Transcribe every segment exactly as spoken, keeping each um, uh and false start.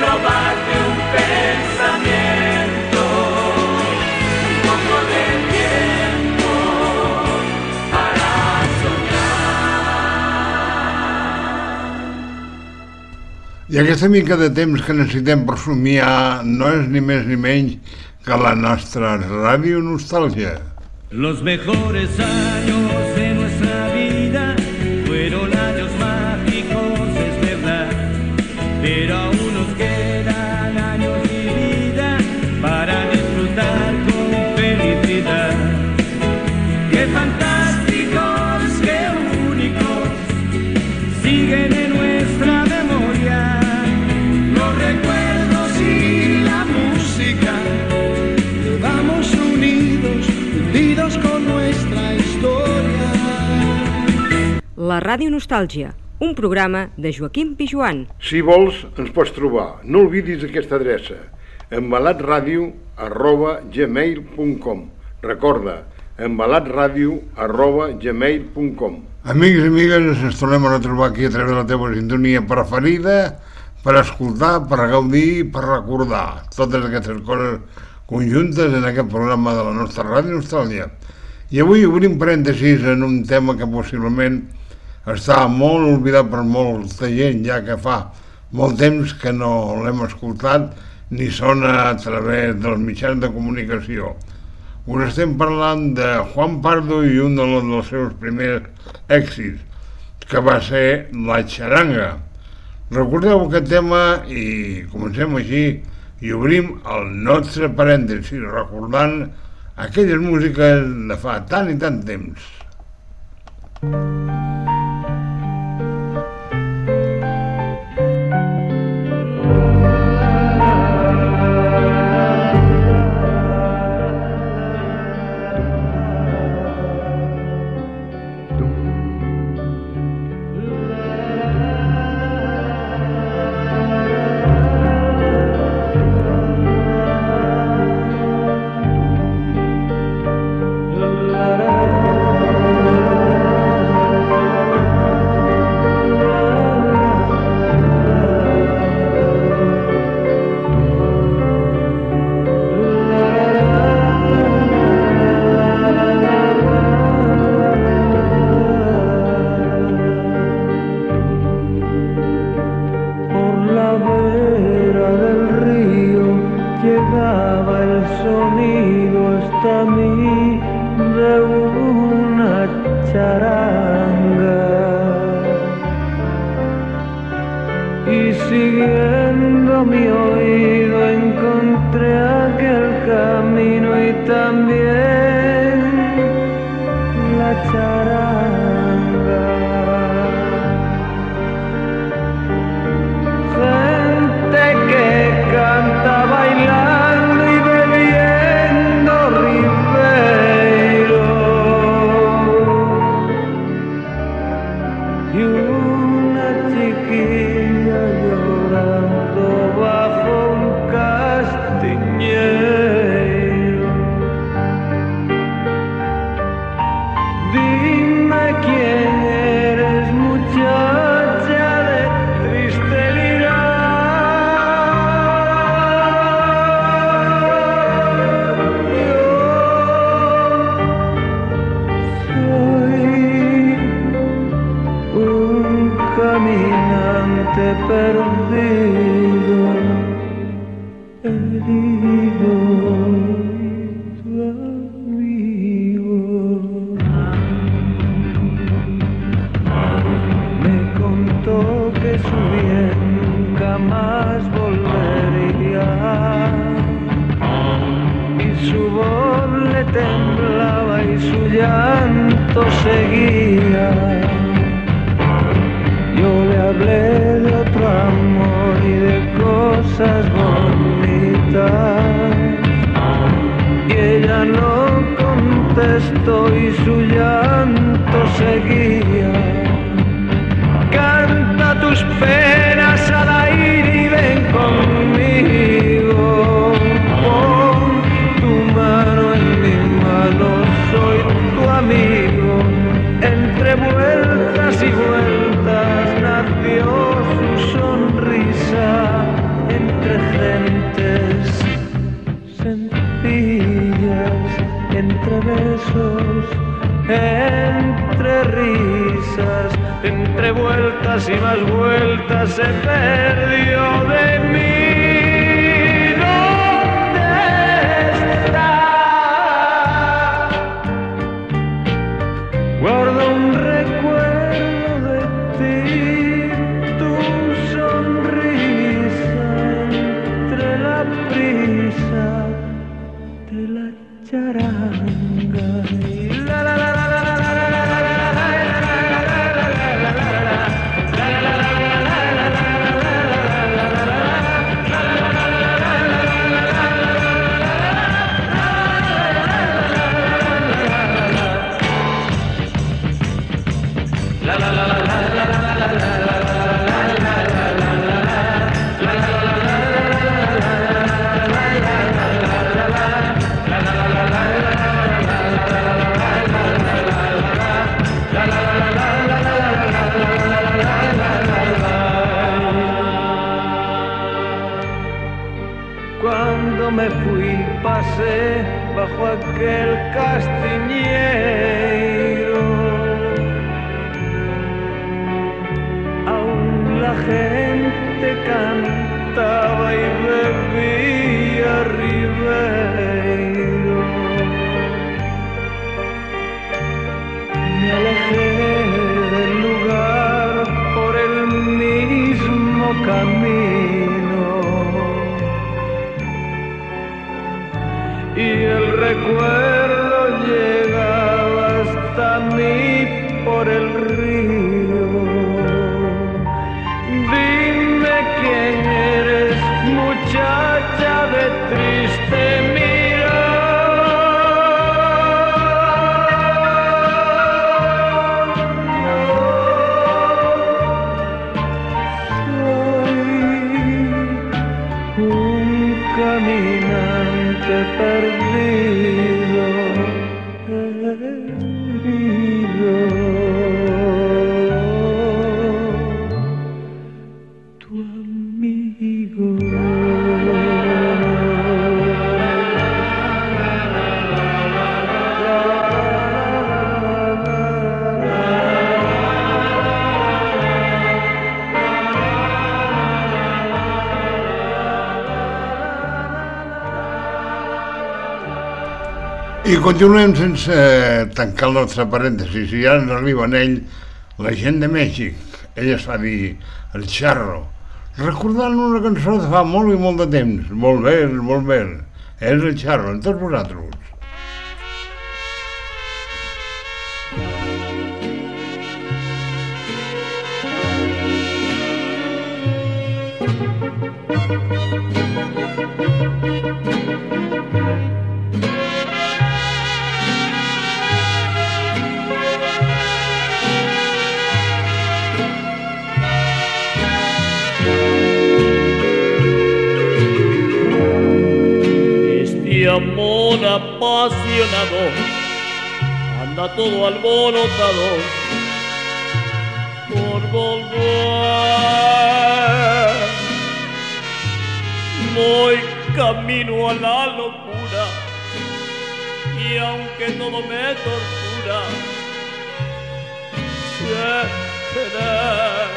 robarte un pensamiento, un poco de tiempo para soñar. I aquesta mica de temps que necessitem per somiar no és ni més ni menys que la nostra Ràdio Nostàlgia. Los mejores años de nuestra vida fueron años mágicos, es verdad, pero aún nos quedan años de vida para disfrutar con felicidad. ¡Qué fantásticos, qué únicos siguen en nuestra memoria! Los recuerdos y la música, vamos unidos, unidos con nuestra historia. La Ràdio Nostàlgia, un programa de Joaquim Pijuan. Si vols, ens pots trobar. No oblidis aquesta adreça, embalatradio arroba gmail punt com. Recorda, embalatradio arroba gmail punt com. Amics i amigues, ens tornem a retrobar aquí a través de la teva sintonia preferida per escoltar, per gaudir, per recordar totes aquestes coses conjuntes en aquest programa de la nostra Ràdio Nostàlgia. I avui obrim parèntesis en un tema que possiblement està molt oblidat per molta gent, ja que fa molt temps que no l'hem escoltat ni sona a través dels mitjans de comunicació. Us estem parlant de Juan Pardo i un dels seus primers èxits, que va ser la xaranga. Recordeu aquest tema i comencem així i obrim el nostre parèntesi recordant aquelles músiques de fa tant i tant temps. Entre vuelta se perdió de mí. ¿Dónde estás? Guardo un recuerdo de ti, tu sonrisa entre la prisa de la charanga. Y la la la la la la la la la la. Cuando me fui pasé bajo aquel castiñeiro, aún la gente cantaba y bebía Ribeiro. Me alejé del lugar por el mismo camino y el recuerdo llegaba hasta mí por el río. Dime quién eres, muchacha de triste Soy un caminante perdido, herido. Tu amigo. I continuem sense tancar el nostre parèntesis, i ara ens arriba en ell la gent de Mèxic. Ell es fa dir el Charro, recordant una cançó de fa molt i molt de temps, Volver, Volver. És el Charro, amb tots vosaltres. Amor apasionado anda todo alborotado por volver. Voy camino a la locura y aunque todo me tortura, sé querer.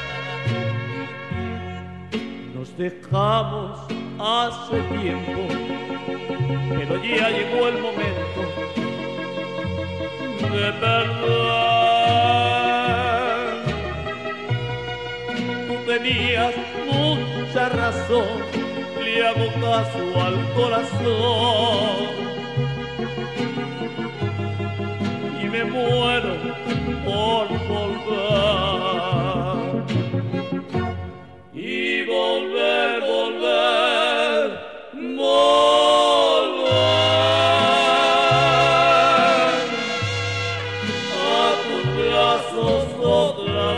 Nos dejamos hace tiempo, pero ya llegó el momento de perder. Tú tenías mucha razón, le hago caso al corazón y me muero por volver. Y volver, volver, volver a tus brazos otra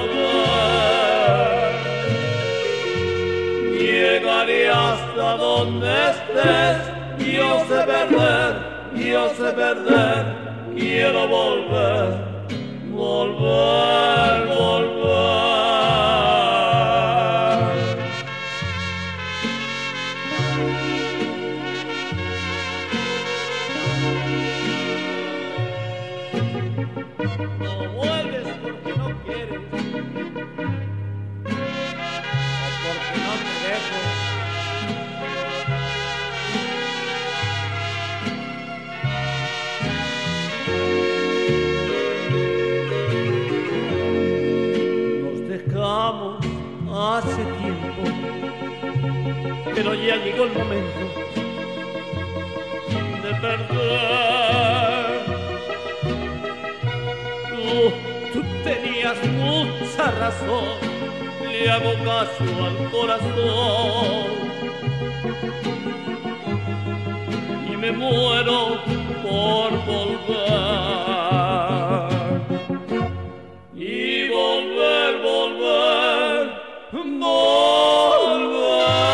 vez. Llegaré hasta donde estés, yo sé perder, yo sé perder, quiero volver, volver, volver. No vuelves porque no quieres. hace tiempo, pero ya llegó el momento de perder. Tú, tú tenías mucha razón, le hago caso al corazón y me muero por volver. Y volver, volver, volver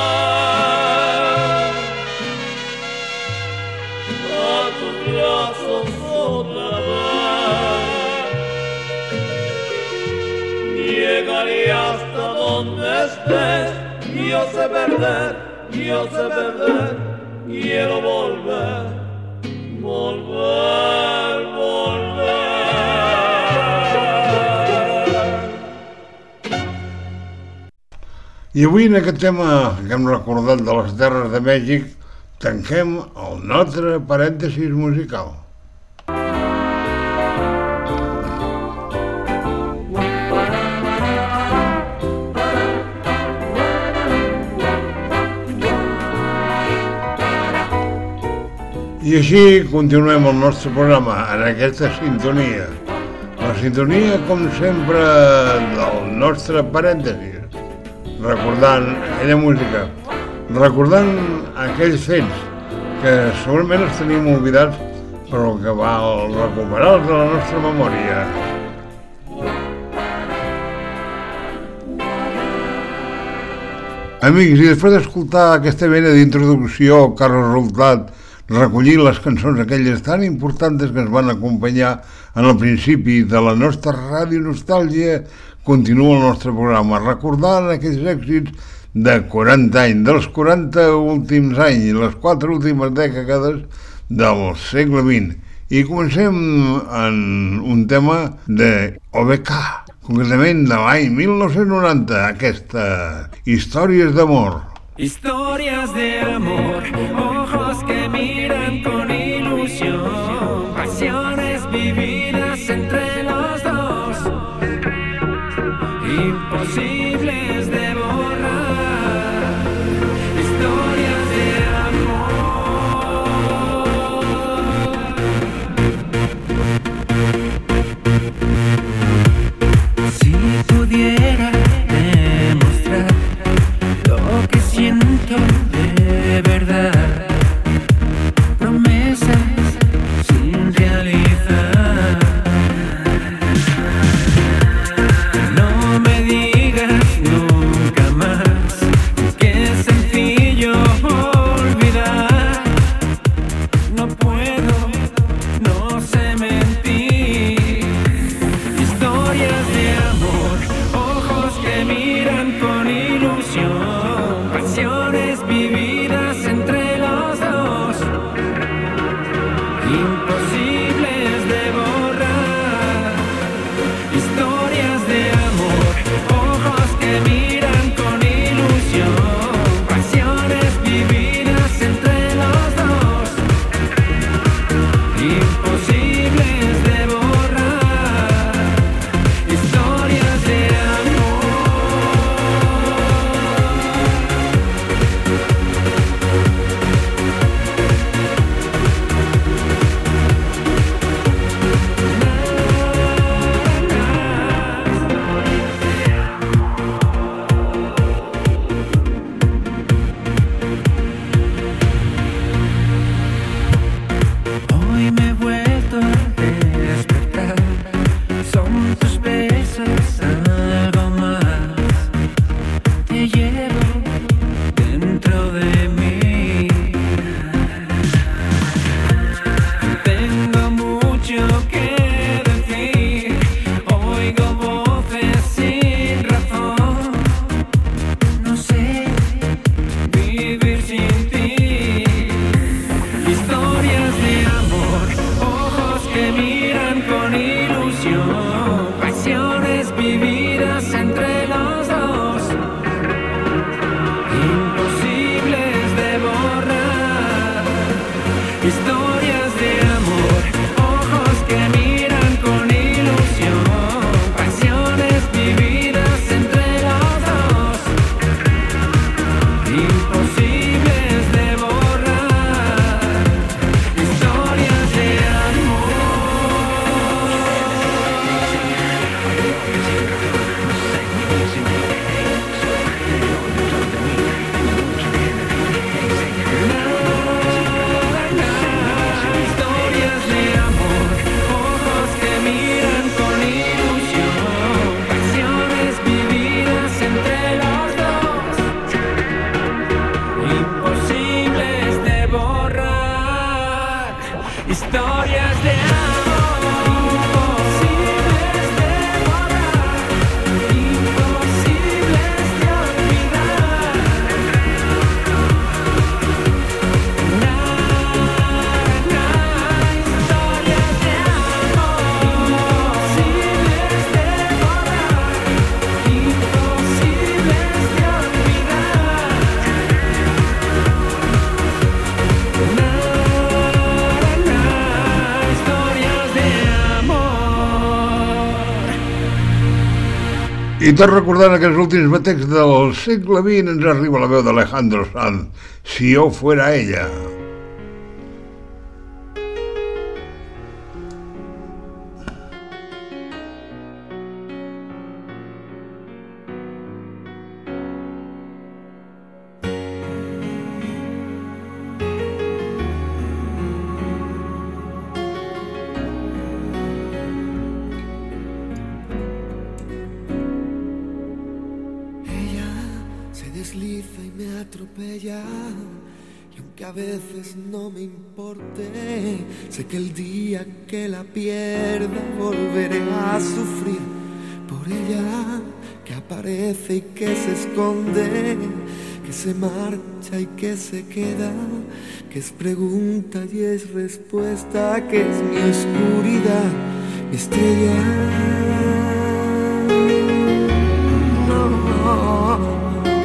a tus brazos otra vez. Llegaré hasta donde estés, yo sé perder, yo sé perder, quiero volver, volver, volver. I avui en aquest tema que hem recordat de les terres de Mèxic tanquem el nostre parèntesis musical. I així continuem el nostre programa en aquesta sintonia. La sintonia, com sempre, del nostre parèntesis. Recordant aquella música, recordant aquells fets que segurament els tenim oblidats, però que val recuperar-los de la nostra memòria. Amics, i després d'escoltar aquesta mena d'introducció que ha resultat recollir les cançons aquelles tan importants que ens van acompanyar en el principi de la nostra ràdio Nostàlgia, continua el nostre programa recordant aquells èxits de quaranta anys, dels quaranta últims anys, les quatre últimes dècades del segle vint. I comencem en un tema de O B K, concretament de l'any mil nou-cents noranta, aquesta Històries d'amor. Historias de amor, ojos que miran con ilusión, pasiones vividas entre los dos, imposibles de borrar, historias de amor. Si pudiera demostrar lo que siento de verdad, promesas sin realizar. No me digas nunca más que es sencillo olvidar. No puedo, no sé mentir. Historias de amor, ojos que miran con ilusión, pasiones vividas entre los dos, imposibles de borrar. Historias de amor, ojos que miran con ilusión, pasiones vividas entre los dos, imposibles de borrar. Historias de amor. Hoy me he vuelto a despertar, son tus besos algo más, te llevo dentro de mí. Tengo mucho que decir, oigo voces sin razón, no sé vivir sin ti. Historias de amor, ojos que miran con ilusión, pasiones vividas entre los dos, I tot recordant aquests últims batecs del segle vint ens arriba la veu d'Alejandro Sanz, Si yo fuera ella. Y aunque a veces no me importe, sé que el día que la pierda volveré a sufrir por ella, que aparece y que se esconde, que se marcha y que se queda, que es pregunta y es respuesta, que es mi oscuridad, mi estrella. No.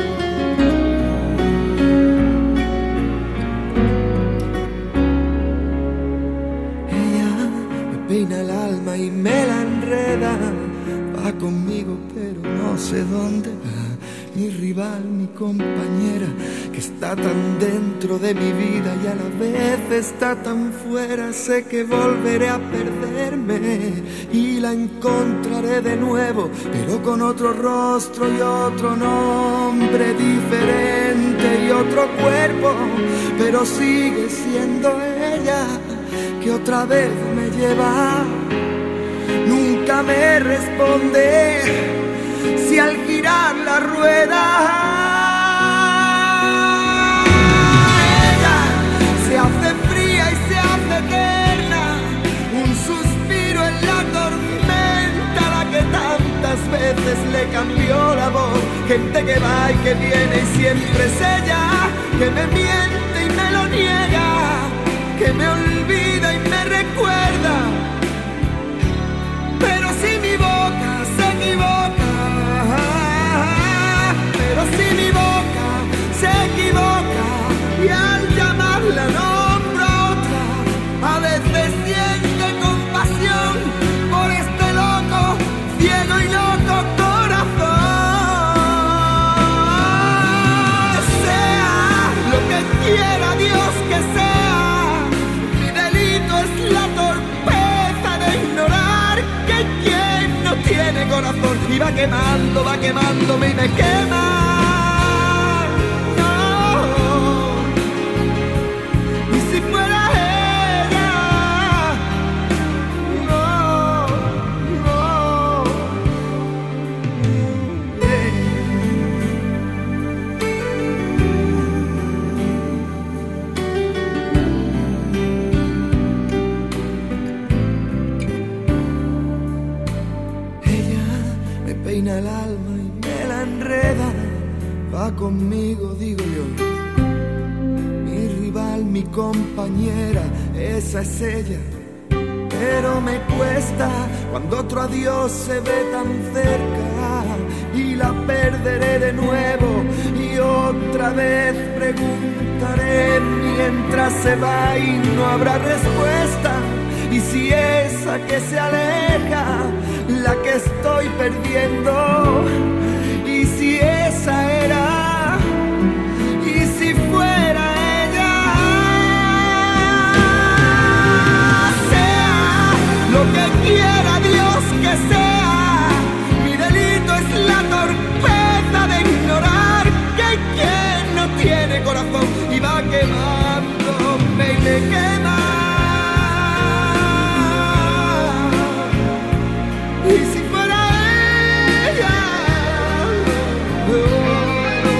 Peina el alma y me la enreda, va conmigo pero no sé dónde va, mi rival, mi compañera, que está tan dentro de mi vida y a la vez está tan fuera. Sé que volveré a perderme y la encontraré de nuevo, pero con otro rostro y otro nombre diferente y otro cuerpo, pero sigue siendo ella, que otra vez me lleva. Nunca me responde si al girar la rueda ella se hace fría y se hace eterna, un suspiro en la tormenta, la que tantas veces le cambió la voz. Gente que va y que viene y siempre es ella, que me miente y me lo niega, que me olvida y me recuerda, pero si mi boca se equivoca, pero si mi boca se equivoca y al llamarla nombro a otra, a veces siente compasión por este loco, ciego y loco corazón. Sea lo que quiera Dios que sea, la torpeza de ignorar que quien no tiene corazón y va quemando, va quemándome y me quema. No. Y si fuera ella, no, no. Hey. Peina el alma y me la enreda, va conmigo, digo yo, mi rival, mi compañera, esa es ella, pero me cuesta cuando otro adiós se ve tan cerca y la perderé de nuevo y otra vez preguntaré mientras se va y no habrá respuesta. Y si esa que se aleja, la que estoy perdiendo, y si esa era, y si fuera ella, sea lo que quiera Dios que sea, mi delito es la torpeza de ignorar que quien no tiene corazón y va quemándome y me quema. Y si fuera ella, oh,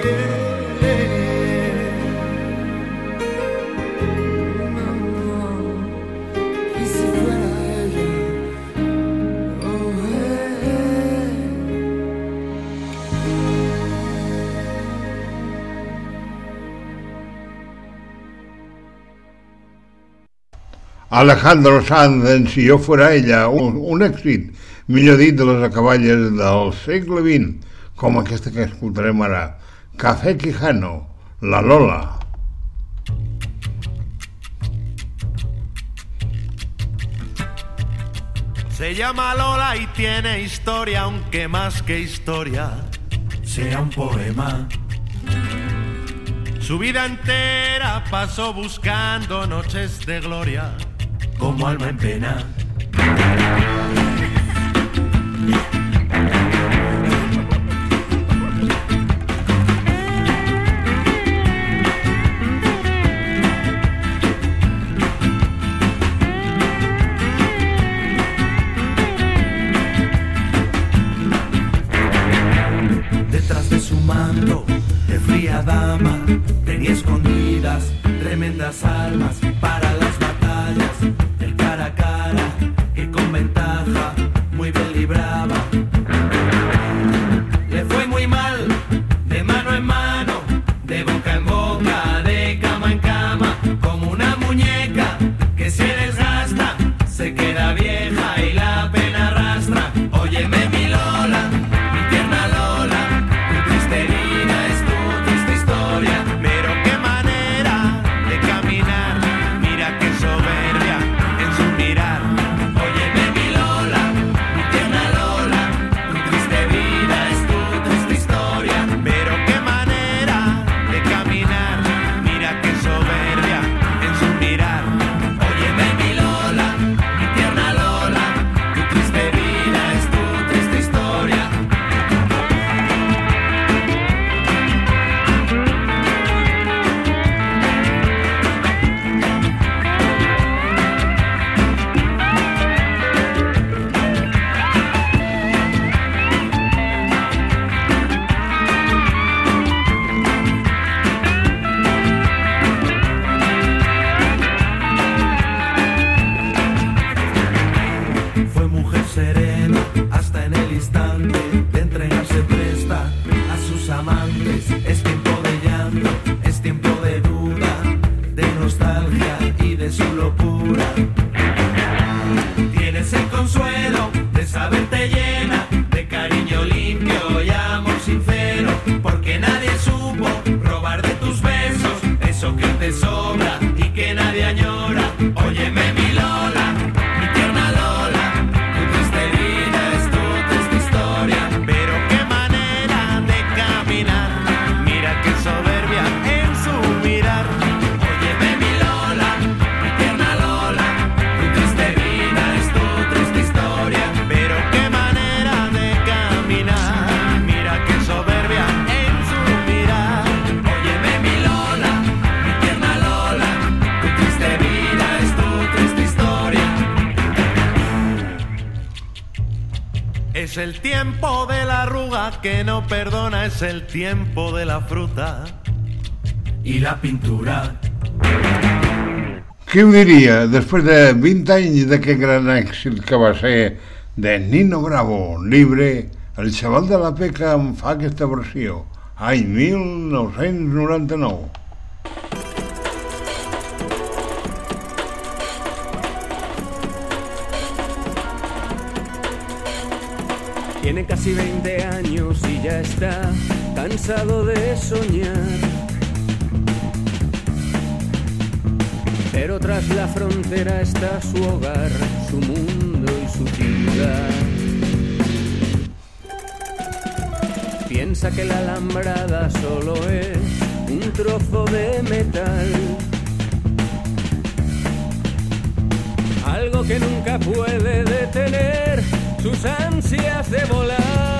Alejandro Sanz en Si jo fuera ella, un, un èxit, millor dit, de les acaballes del segle vint, com aquesta que escoltarem ara, Café Quijano, La Lola. Se llama Lola y tiene historia, aunque más que historia sea un poema. Su vida entera pasó buscando noches de gloria, como alma en pena. Detrás de su manto de fría dama tenía escondidas tremendas almas para las batallas del cara a cara, que con ventaja muy bien libraba. Le fue muy mal, de mano en mano, de boca en boca, de cama en cama, como una muñeca que se desgasta, se queda vieja y la pena arrastra. Óyeme mi Lola, mi tierna Lola, tu triste vida es tu triste historia, pero qué manera de caminar, mira qué soberbia en su mirar. Óyeme mi Lola, mi tierna Lola, tu triste vida es tu triste historia, pero qué manera de caminar, mira qué soberbia en su mirar. Óyeme mi Lola, mi tierna Lola, tu triste vida es tu triste historia. Fue mujer serena hasta en el instante de entregarse presta a sus amantes. Es tiempo de llanto, es tiempo de duda, de nostalgia y de su locura. Tienes el consuelo de saberte llena de cariño limpio y amor sincero, porque nadie supo robar de tus besos eso que te sobra y que nadie añora. Óyeme mi Lola, mi tierna Lola, tu triste vida es tu triste historia, pero qué manera de caminar, mira qué soberbia en su mirar. Óyeme mi Lola, mi tierna Lola, tu triste vida es tu triste historia, pero qué manera de caminar, mira qué soberbia en su mirar. Óyeme mi Lola, mi tierna Lola, tu triste vida es tu triste historia. Es el tiempo de la arruga que no perdona, es el tiempo de la fruta y la pintura. Qui ho diria, després de vint anys d'aquest gran èxit que va ser de Nino Bravo, Libre, el xaval de la Peca en fa aquesta versió, any mil nou-cents noranta-nou. Tiene casi veinte años y ya está cansado de soñar. Pero tras la frontera está su hogar, su mundo y su ciudad. Piensa que la alambrada solo es un trozo de metal, algo que nunca puede detener sus ansias de volar.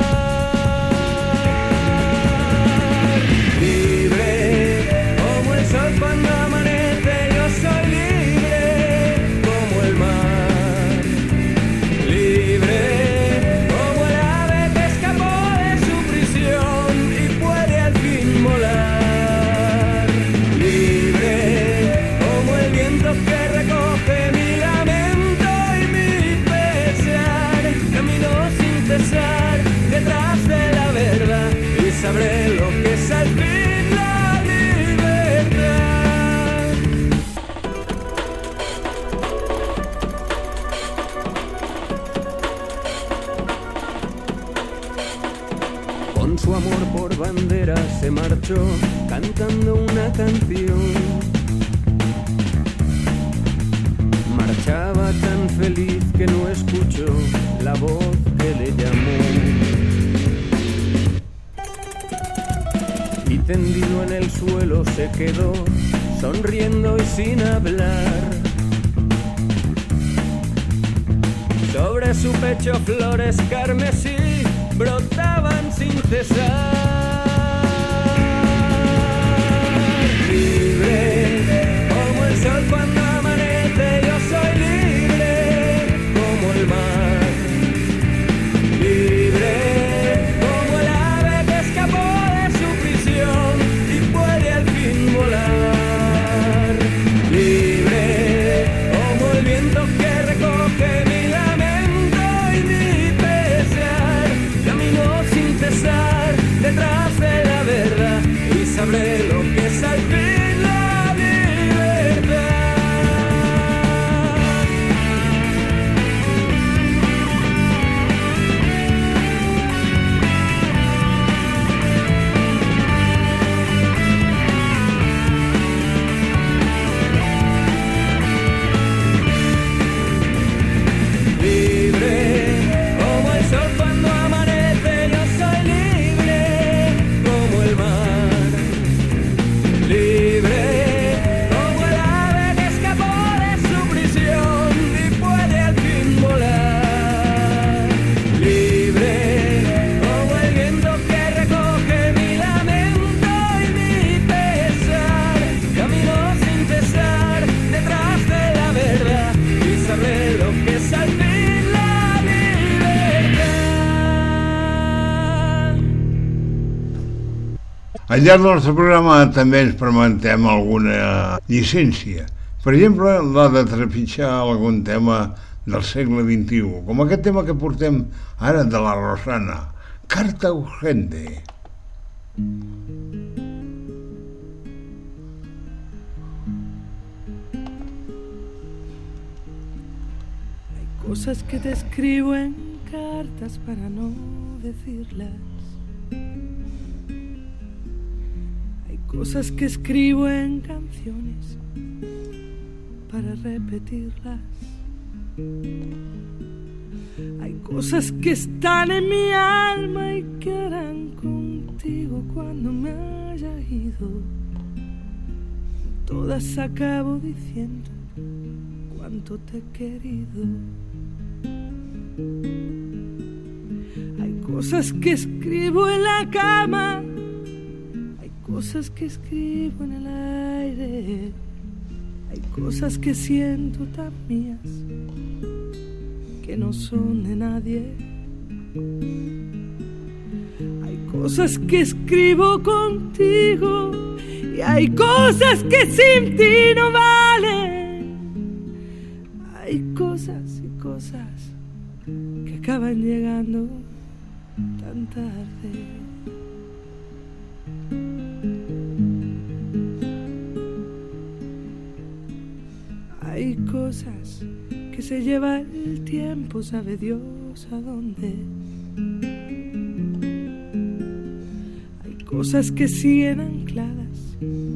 Libre como el sol cuando amanece, yo soy libre como el mar. Libre como el ave que escapó de su prisión y puede al fin volar. bandera se marchó cantando una canción. Marchaba tan feliz que no escuchó la voz que le llamó. Y tendido en el suelo se quedó, sonriendo y sin hablar. Sobre su pecho flores carmesí brotaban sin cesar. Libre como el sol cuando amanece, yo soy libre como el mar. Libre como el ave que escapó de su prisión y puede al fin volar. Libre como el viento que recoge mi lamento y mi pesar. Camino sin cesar detrás de la verdad y sabré lo que es al fin la libertad. Libre como el sol cuando amanece, yo soy libre como el mar. Libre como el ave que escapó de su prisión y puede al fin volar. Libre como el viento que recoge mi lamento y mi pesar. Camino sin cesar detrás de la verdad y sabré lo que es al fin la libertad. Al llarg del nostre programa també ens permetem alguna llicència. Per exemple, la de trepitjar algun tema del segle vint-i-u, com aquest tema que portem ara de la Rosana, Carta Urgente. Cosas que te escribo en cartas para no decirlas. Hay cosas que escribo en canciones para repetirlas. Hay cosas que están en mi alma y que harán contigo cuando me haya ido. Todas acabo diciendo cuánto te he querido. Hay cosas que escribo en la cama, hay cosas que escribo en el aire, hay cosas que siento tan mías que no son de nadie. Hay cosas que escribo contigo y hay cosas que sin ti no valen. Hay cosas y cosas que acaban llegando tan tarde. Hay cosas que se lleva el tiempo, sabe Dios a dónde. Hay cosas que siguen ancladas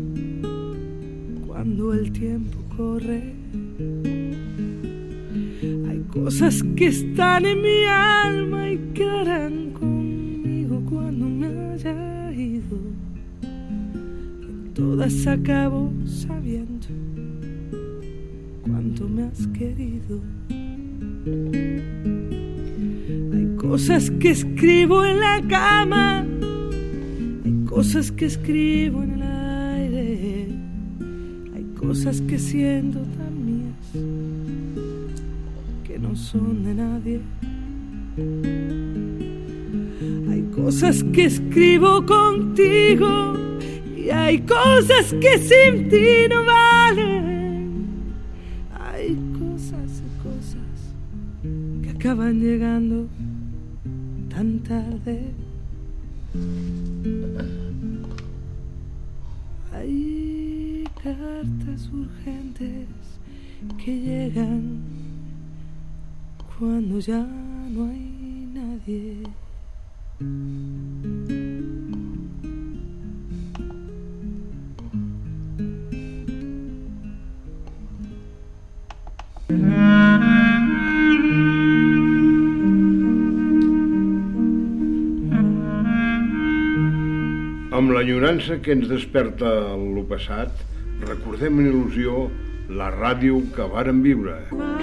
cuando el tiempo corre. Hay cosas que están en mi alma y quedarán conmigo cuando me haya ido. En todas acabo sabiendo cuánto me has querido. Hay cosas que escribo en la cama, hay cosas que escribo en el aire, hay cosas que siento tan mías que no son de nadie. Hay cosas que escribo contigo y hay cosas que sin ti no valen. Hay cosas y cosas que acaban llegando tan tarde. Hay cartas urgentes que llegan cuando ya no hay nadie. l'enyorança que ens desperta lo passat, recordem en il·lusió la ràdio que vàrem viure.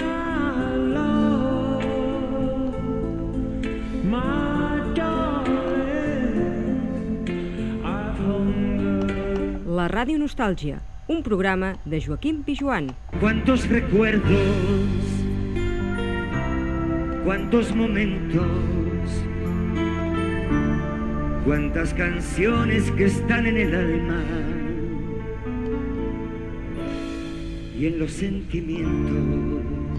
La Ràdio Nostàlgia, un programa de Joaquim Pijuan. Cuántos recuerdos, cuántos momentos, cuántas canciones que están en el alma y en los sentimientos.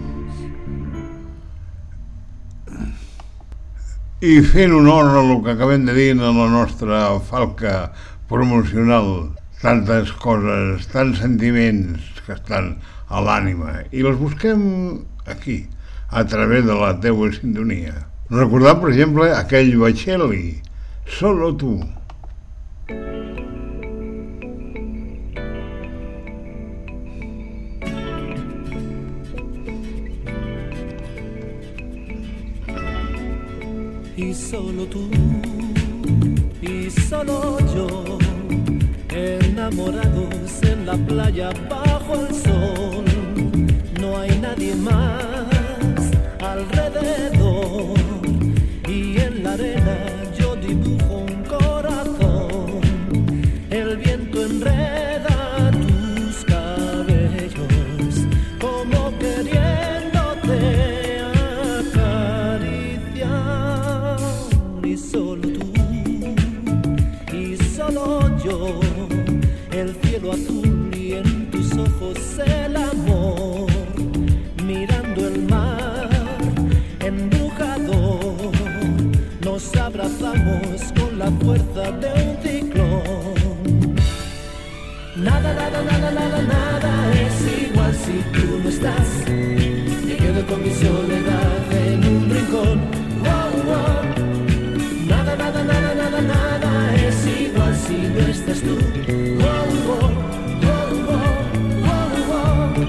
I fent honor a el que acabem de dir en la nostra falca promocional, tantes coses, tants sentiments que estan a l'ànima, i els busquem aquí, a través de la teua sintonia. Recordar, per exemple, aquell Bocelli, Solo tu. Y solo tú, y solo yo, enamorados en la playa bajo el sol. No hay nadie más alrededor, y en la arena yo dibujo un corazón. El viento enreda tus cabellos como queriéndote acariciar. Y solo tú, y solo yo, el cielo azul y en tus ojos el amor, mirando el mar embrujador, nos abrazamos con la fuerza de un ciclón. Nada, nada, nada, nada, nada es igual si tú no estás. Me quedo con mi soledad en un rincón. Wow, wow. Nada, nada, nada, nada, nada es igual si no estás tú. Wow, wow, wow, wow, wow,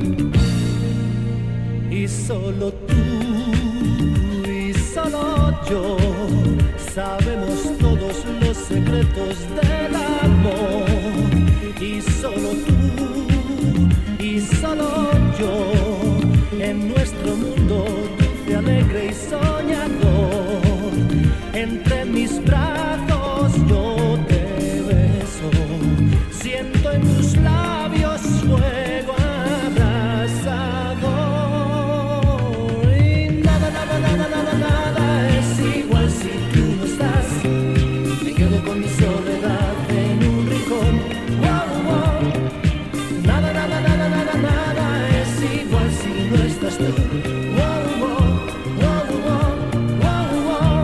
wow. Y solo tú y solo yo sabemos todos los secretos del amor. Y solo tú y solo yo, en nuestro mundo dulce, alegre y soñador, entre mis brazos yo te beso, siento en tus labios fuego abrasador. Y nada, nada, nada, nada, nada es igual si tú no estás. Me quedo con mi soledad en un rincón. Wow, wow. Nada, nada, nada, nada, nada es igual si no estás tú. Wow, wow, wow, wow, wow,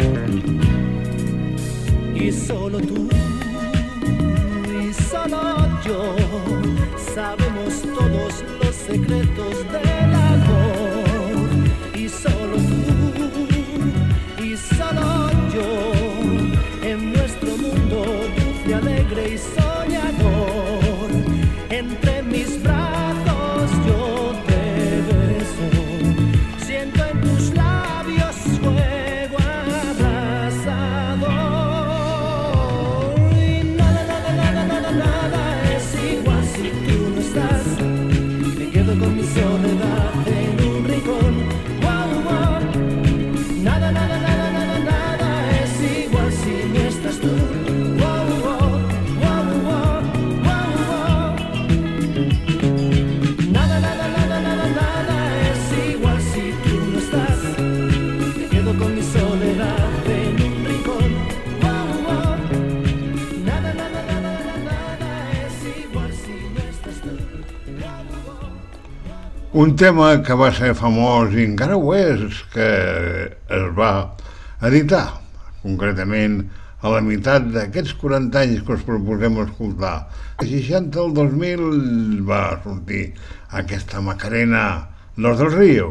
wow. Y solo tú y solo yo sabemos todos los secretos del amor. Y solo tú y solo yo, en nuestro mundo dulce, alegre y soñador, entre mis brazos yo te beso, siento en tus labios fuego abrasador. Y nada, nada, nada, nada, nada es igual si tú no estás. Me quedo con mi soledad en un rincón. Wow, wow. Nada, nada, nada, nada, nada es igual si no estás tú. Wow, wow, wow, wow, wow, wow. Nada, nada, nada, nada, nada es igual si tú no estás. Me quedo con mi soledad en un rincón. Wow, wow. Nada, nada, nada, nada, nada es igual si no estás tú. Wow, wow. Un tema que va ser famós i encara ho és, que es va editar, concretament a la meitat d'aquests quaranta anys que us proposem escoltar. El seixanta al dos mil va sortir aquesta Macarena, Los del Río.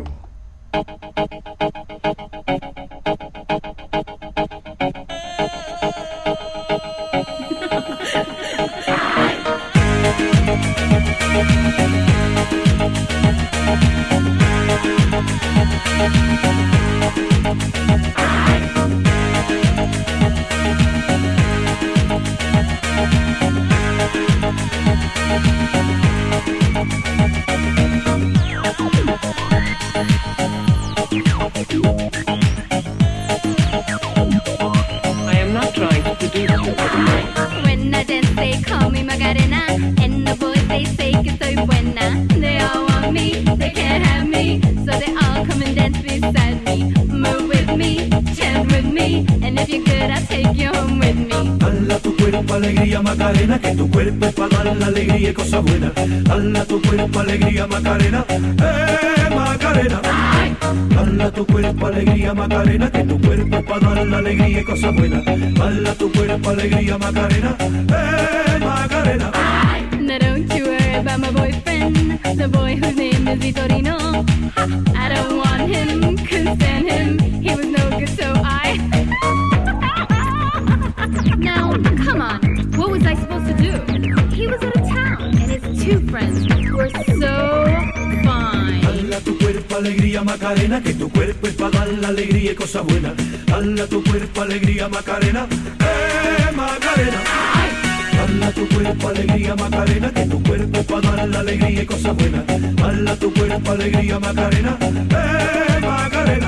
Ay. Macarena, and the boys they say que soy buena. They all want me, they can't have me, so they all come and dance beside me. Move with me, chant with me, and if you're good, I'll take you home with me. Dala tu cuerpo alegría Macarena, que tu cuerpo es para dar la alegría y cosas buenas. Dala tu cuerpo alegría Macarena, eh Macarena. Dala tu cuerpo alegría Macarena, que tu cuerpo es para dar la alegría y cosas buenas. Dala tu cuerpo alegría Macarena, eh Macarena. Now don't you worry about my boyfriend, the boy whose name is Vitorino. Ha, I don't want him, couldn't stand him, he was no good, so I... Now, come on, what was I supposed to do? He was out of town, and his two friends were so fine. Dala tu cuerpo alegría Macarena, que tu cuerpo es para dar la alegría y cosas buenas. Dala tu cuerpo alegría Macarena, eh Macarena. Dala tu cuerpo alegría Macarena, que tu cuerpo es para dar la alegría y cosas buenas. Dala tu cuerpo alegría Macarena, eh Macarena.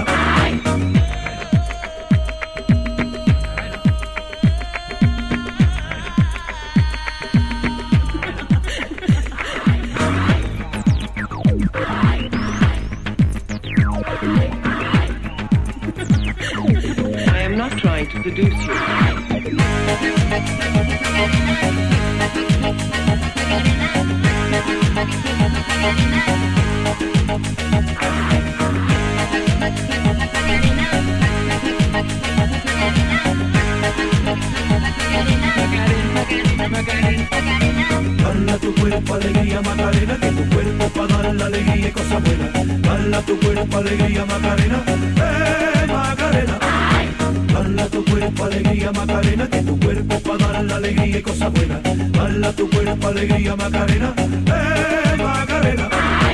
I am not trying to seduce you. Dala tu cuerpo alegría Macarena, que tu cuerpo es para dar la alegría y cosas buenas. Dala tu cuerpo alegría Macarena, eh Macarena. Dala tu cuerpo alegría Macarena, que tu cuerpo es para dar la alegría y cosas buenas. Dala tu cuerpo alegría Macarena, eh Macarena.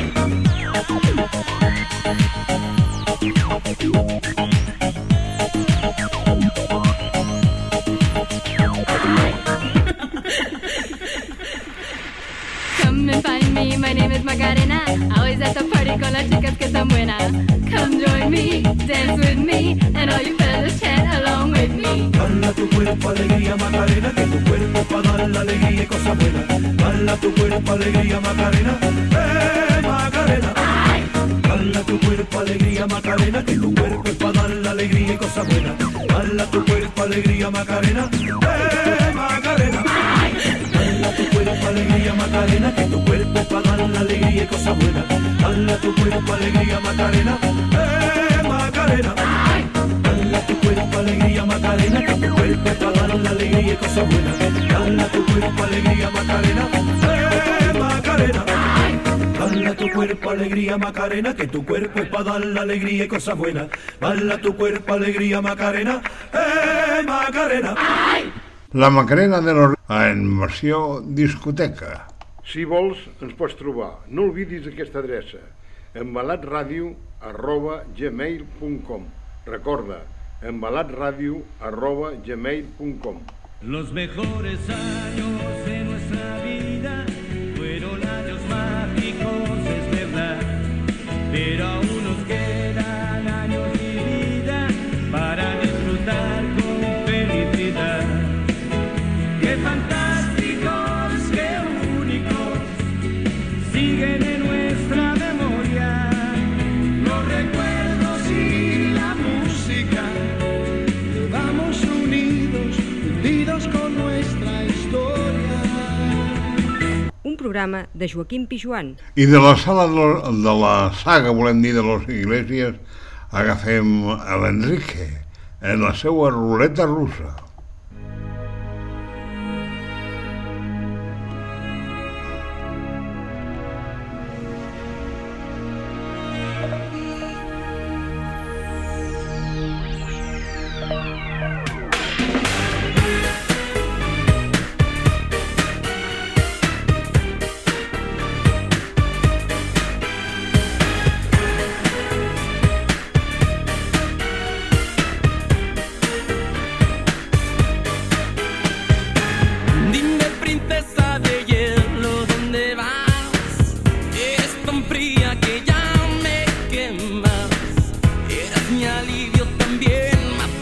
Come and find me, my name is Macarena, always at the party con las chicas que están buenas. Come join me, dance with me, and all you fellas chant along with me. Dala tu cuerpo alegría Macarena, que tu cuerpo es para dar la alegría y cosas buenas. Dala tu cuerpo alegría Macarena, eh Macarena. Dala tu cuerpo alegría Macarena, que tu cuerpo es para dar la alegría y cosas buenas. Dala tu cuerpo alegría Macarena, eh Macarena. Dala tu cuerpo alegría Macarena, que tu cuerpo es para dar la alegría y cosas buenas. Dala tu cuerpo alegría Macarena, eh Macarena. Dala tu cuerpo alegría Macarena, que tu cuerpo es para dar la alegría y cosas buenas. Dala tu cuerpo alegría Macarena, eh Macarena. Dala tu cuerpo alegría Macarena, que tu cuerpo es para dar la alegría y cosas buenas. Dala tu cuerpo alegría Macarena, eh Macarena. La Macarena de los en versió discoteca. Si vols, ens pots trobar. No oblidis aquesta adreça, embalatradio arroba gmail punt com. Recorda, embalatradio arroba gmail punt com. Los mejores años de nuestra vida fueron años mágicos, es verdad, pero aún nos quedan años de vida para disfrutar con felicidad. Qué fantásticos, qué únicos, siguen en nuestra memoria los recuerdos y la música. Vamos unidos, unidos con nuestra historia. Un programa de Joaquim Pijuan. I de la sala de, lo, de la saga, volem dir, de Los Iglesias, agafem a l'Enrique en la seva ruleta russa.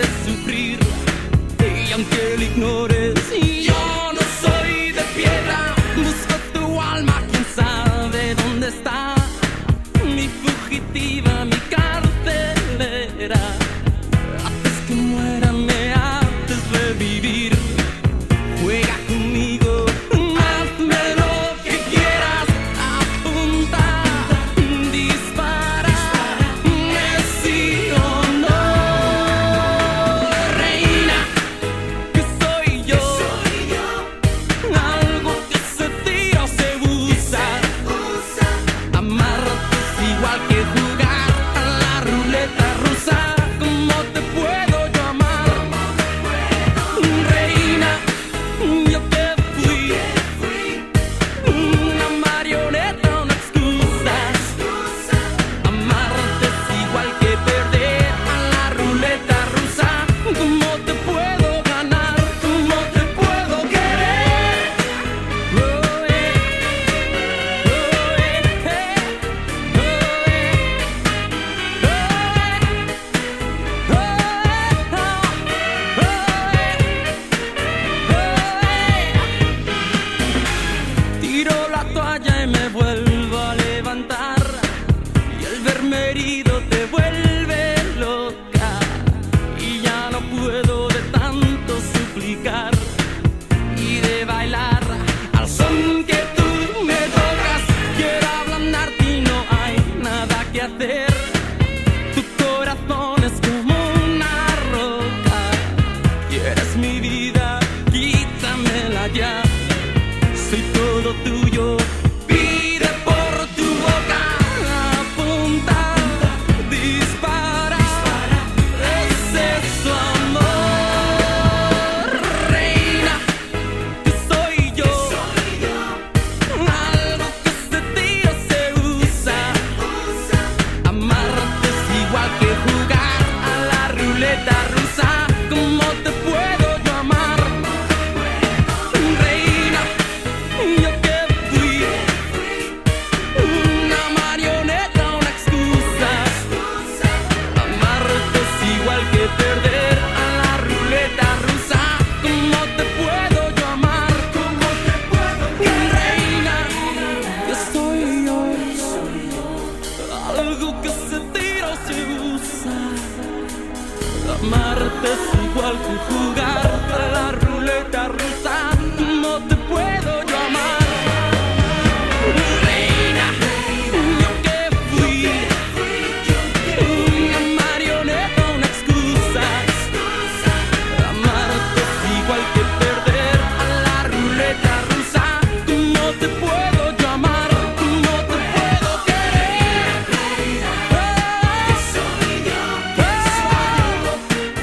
aunque lo ignores. Yo no soy de piedra, juega conmigo, hazme lo que quieras, apunta, dispara, me sí o no, reina, que soy yo, algo que se tira o se usa, amarte es igual que jugar a la ruleta rusa. ¿Cómo te puedo yo amar? Reina, yo que fui una marioneta, una excusa. Amarte es igual que perder a la ruleta rusa. ¿Cómo te puedo ganar? ¿Cómo te puedo querer? Oh, eh, oh, eh, eh, tiro la toalla y me vuelvo a levantar, y el verme herido te vuelve loca, y ya no puedo de tanto suplicar y de bailar al son que tú me tocas. Quiero ablandarte y no hay nada que hacer. Tu corazón es como una roca y eres mi vida, quítamela ya. Soy todo tuyo, pide por tu boca, apunta, dispara, es eso amor, reina, que soy yo, algo que se tira o se usa, amarte es igual que jugar a la ruleta rusa. ¿Cómo te puedo yo amar? Reina, yo que fui una marioneta, una excusa. Amarte es igual que perder a la ruleta rusa. ¿Cómo te puedo yo amar? ¿Cómo te puedo querer? Reina, yo soy yo, algo que se tira o se usa. Amarte es igual que jugar a la ruleta rusa. ¿Cómo te puedo yo amar? Reina, yo que fui una marioneta, una excusa. Amarte es igual que perder a la ruleta rusa. ¿Cómo te puedo yo amar? ¿Cómo te puedo querer? Que soy yo, que soy yo.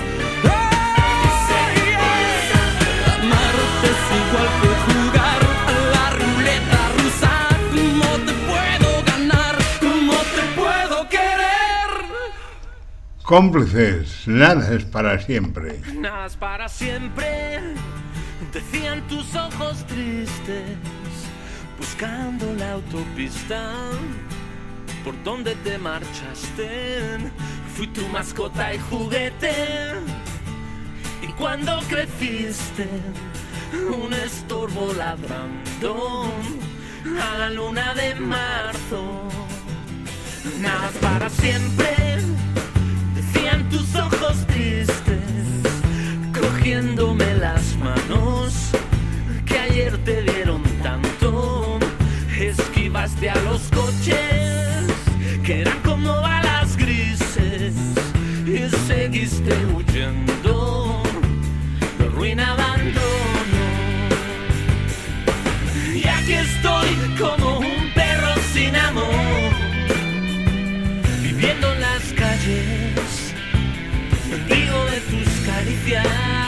Amarte es igual que jugar a la ruleta rusa. ¿Cómo te puedo ganar? ¿Cómo te puedo querer? Cómplices, nada es para siempre. Nada es para siempre, decían tus ojos tristes, buscando la autopista por donde te marchaste. Fui tu mascota y juguete, y cuando creciste, un estorbo ladrando a la luna de marzo. Nada es para siempre, decían tus ojos tristes, cogiéndome las manos que ayer te dieron tanto. Esquivaste a los coches que eran como balas grises y seguiste huyendo de ruina, abandono. Y aquí estoy como un perro sin amor, viviendo en las calles, mendigo de tus caricias.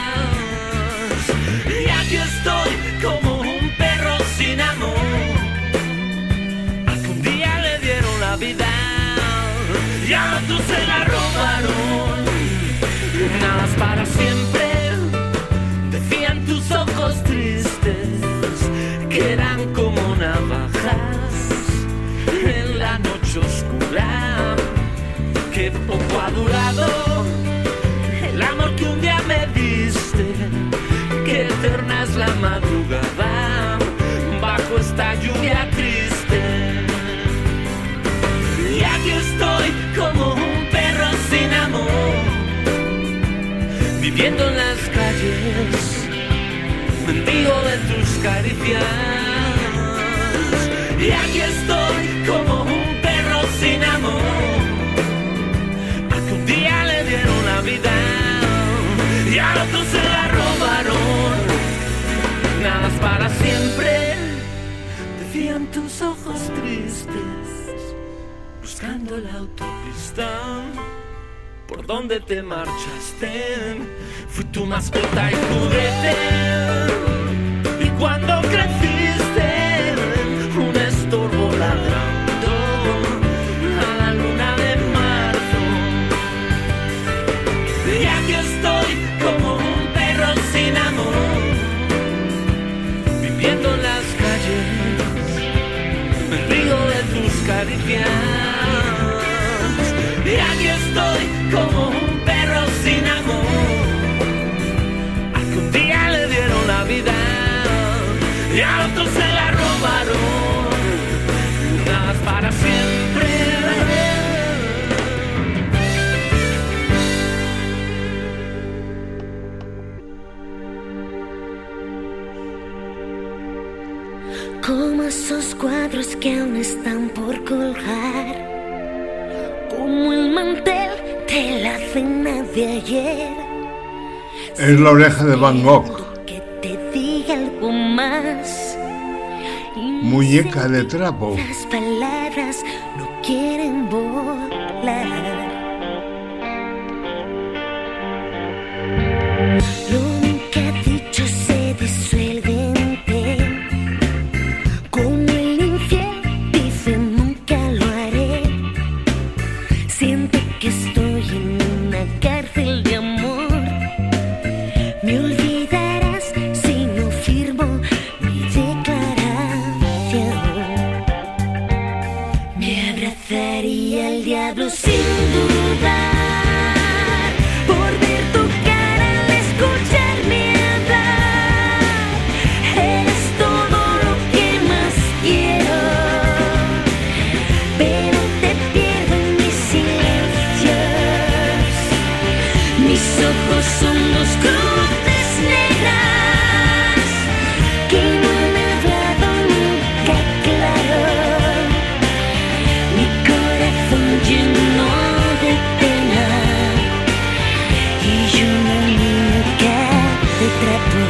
Y aquí estoy como un perro sin amor, al que un día le dieron la vida y a otros se la robaron. Nada es para siempre, decían tus ojos tristes, que eran como navajas en la noche oscura. Que poco ha durado el amor que un día me diste, que eterna es la madrugada bajo esta lluvia triste. Y aquí estoy como un perro sin amor, viviendo en las calles, mendigo de tus caricias. Y aquí estoy como un perro sin amor, a que un día le dieron la vida y al otro se la robaron. Nada es para siempre, decían tus ojos tristes, buscando la autopista por donde te marchaste. Fui tu mascota y juguete, y cuando creciste un estorbo ladrando a la luna de marzo. Y aquí estoy como un perro sin amor, viviendo en las calles, mendigo de tus caricias. Y aquí estoy como un perro sin amor, al que un día le dieron la vida y a otros se la robaron. Nada es para siempre. Como esos cuadros que aún están por colgar, como el mantel de la cena de ayer. Es la oreja de Van Gogh. Que te diga algo más. Muñeca de trapo. Las palabras no quieren volar. Lo nunca dicho se disuelve en ti. Como el infiel dice nunca lo haré. Siento que estoy en una cárcel de amor. Me olvidarás si no firmo mi declaración. Me abrazaría al diablo sin dudar, por ver tu cara al escucharme hablar. Eres todo lo que más quiero, pero te pierdo en mis silencios. Mis ojos son dos cruces negras que no han hablado nunca claro. Mi corazón lleno de pena y una muñeca de trapo.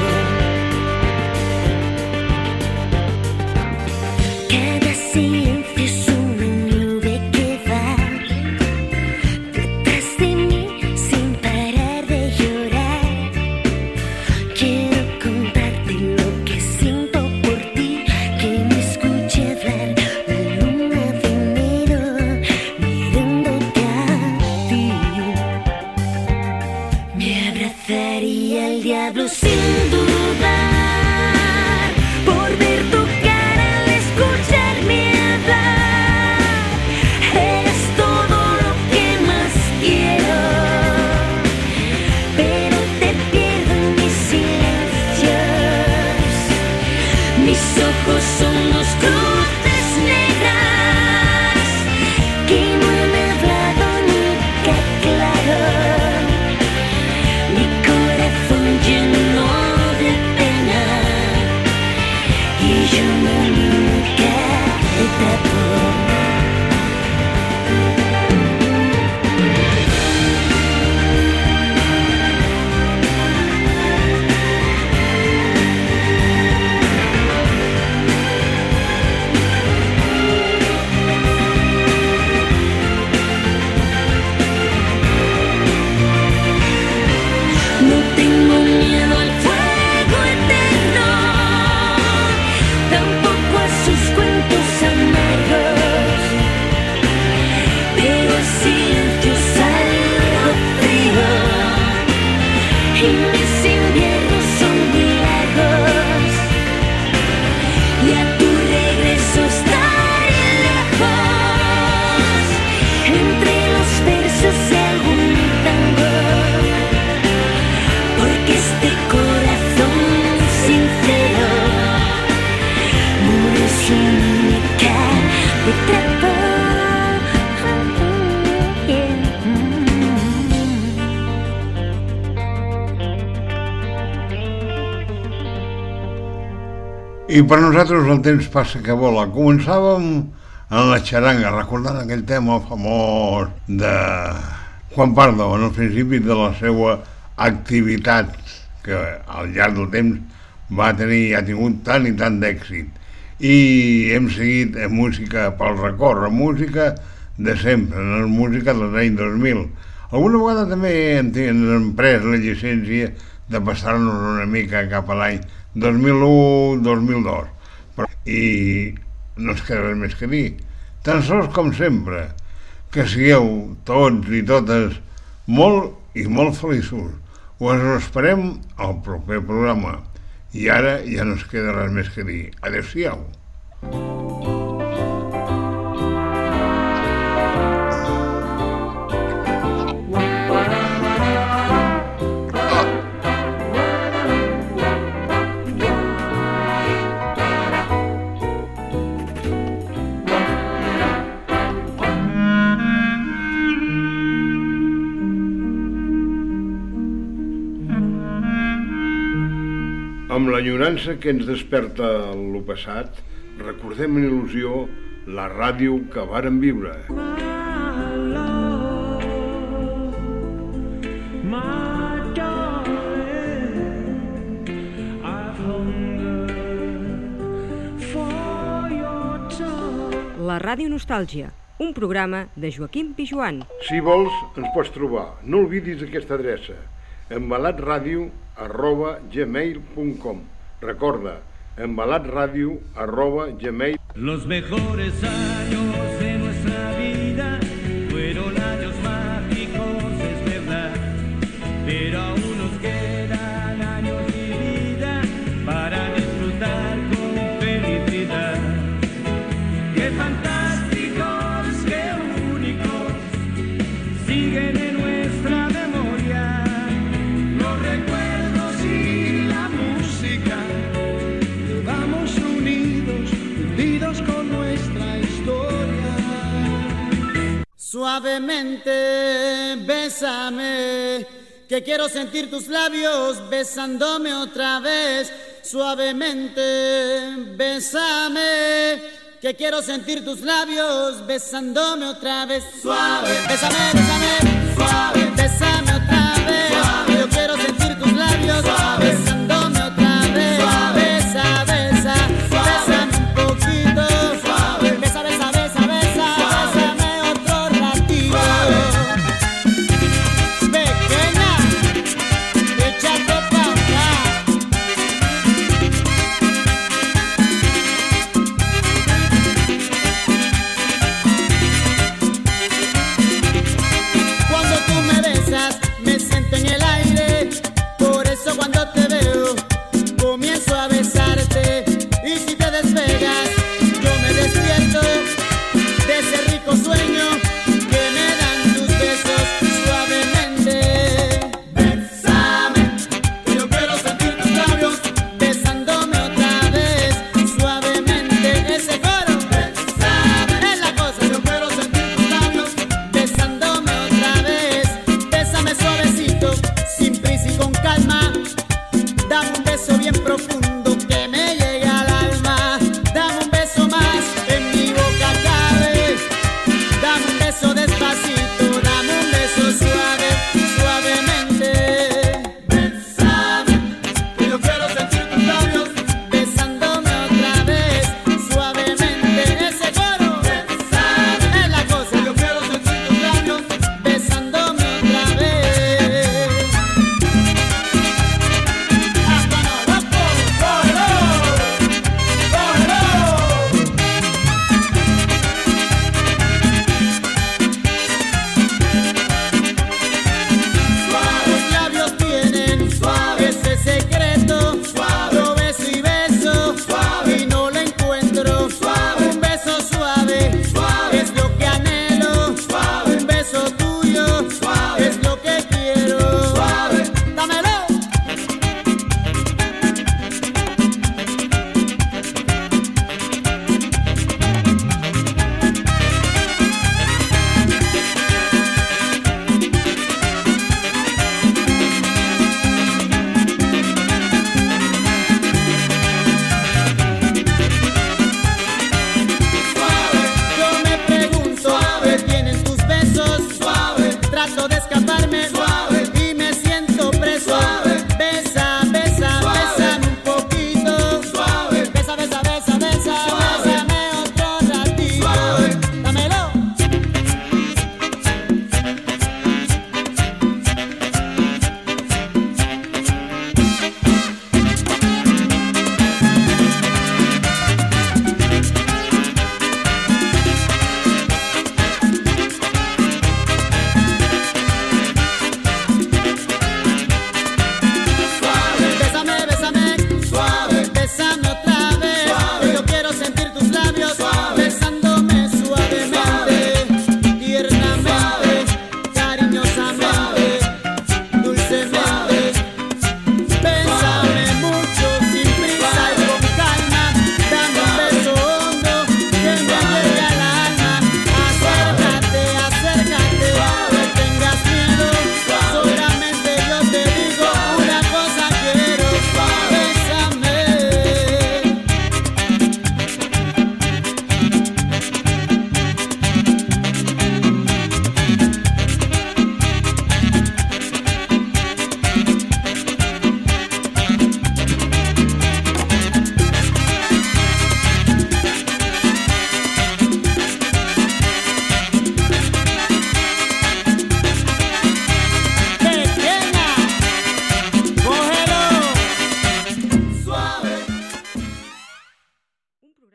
Cada silencio es una nube que va detrás de mí sin parar de llorar. Quiero contarte lo que siento por ti, que me escuche hablar la luna de enero mirándote a ti. Me abrazaría al diablo sin dudar, por ver tu cara al escucharme hablar. Eres todo lo que más quiero, pero te pierdo en mis silencios. Mis ojos son dos cruces negras que no han hablado nunca claro. Mi corazón lleno de pena y una muñeca de trapo. No tengo miedo al fuego eterno, tampoco a sus cuentos amargos. I per nosaltres el temps passa que vola. Començàvem en la xaranga, recordant aquell tema famós de Juan Pardo, en el principi de la seva activitat, que al llarg del temps va tenir, ha tingut tant i tant d'èxit. I hem seguit en música pel record, en música de sempre, en música dels anys dos mil. Alguna vegada també hem pres la llicència de passar-nos una mica cap a l'any dos mil u dos mil dos. I no ens queda res més que dir. Tan sols com sempre, que sigueu tots i totes molt i molt feliços. Us esperem al proper programa. I ara ja no ens queda res més que dir. Adéu-siau. Amb l'enyorança que ens desperta lo passat, recordem en il·lusió la ràdio que vàrem viure. La Ràdio Nostàlgia, un programa de Joaquim Pijuan. Si vols, ens pots trobar. No oblidis aquesta adreça. embalatradio arroba gmail punt com. Recorda, embalatradio arroba gmail. Los mejores años de nuestra vida fueron años mágicos, es verdad, pero aún nos quedan años de vida para disfrutar con felicidad. Qué fantásticos, qué únicos, siguen en nuestra memoria. Recuerdos y la música, vamos unidos, unidos con nuestra historia. Suavemente, bésame, que quiero sentir tus labios besándome otra vez. Suavemente, bésame, que quiero sentir tus labios besándome otra vez. Suave, bésame, bésame, suave, bésame otra vez. Suave. Yo quiero sentir tus labios suave, besándome otra vez. Suave. Besa, besa, suave, bésame un poquito. Suave. Besa, besa, besa, besa, suave, bésame otro ratito. Suave. Pequeña, échate pa' acá. Cuando tú me besas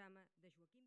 programa de Joaquim